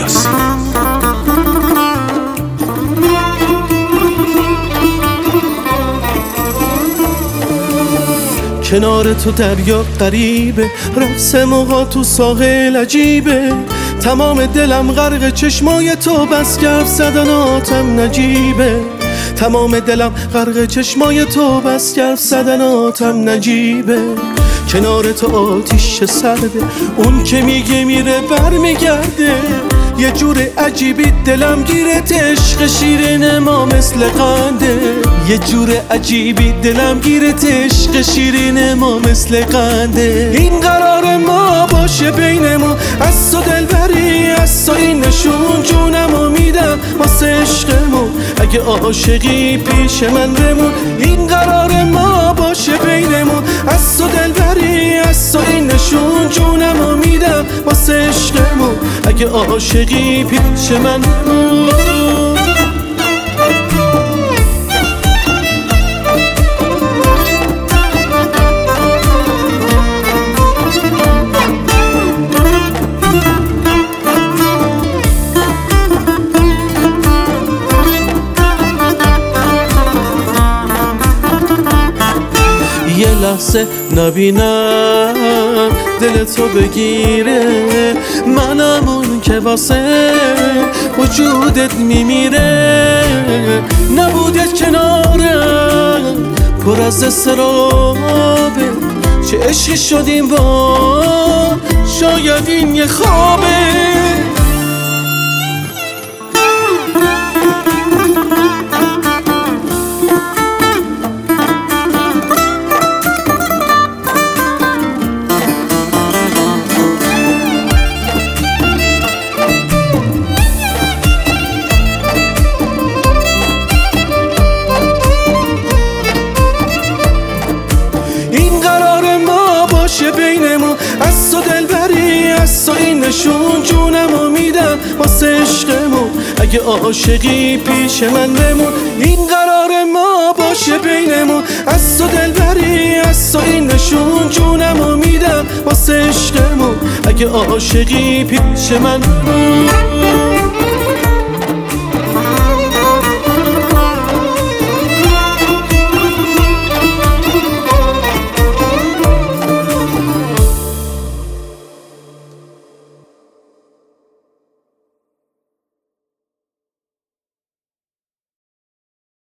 مرسی. کنار تو دریا غریبه، رقص موها تو ساحل عجیبه، تمام دلم غرق چشمای تو، بس که حرف زدناتم نجیبه. تمام دلم غرق چشمای تو، بس که حرف زدناتم نجیبه. کنار تو آتیش سرده، اون که میگه میره برمیگرده، یه جور عجیبی دلم گیرت، عشق شیرین ما مثل قنده. یه جور عجیبی دلم گیرت، عشق شیرین ما مثل قنده. این قرار ما باشه بینمون، از تو دلبری، از تو این نشون، جونمو میدم واسه عشقمون، اگه عاشقی پیش من بمون. این قرار ما باشه بینمون، از تو دلبری، از تو این نشون، جونمو میدم واسه عشقمون، اگه عاشقی پیش من بمون. یه لحظه نبینم دل تو بگیره، منم اون که واسه وجودت میمیره. نبود یه کنارم پر از استرابه، چه عشقی شدیم با، شاید این یه خوابه. بینمون، از تو دلبری، از تو این نشون، جونمو میدم واسه عشقمون، اگه عاشقی پیش من بمون. این قرار ما باشه بینمون، از تو دلبری، از تو این نشون، جونمو میدم واسه عشقمون، اگه عاشقی پیش من بمون.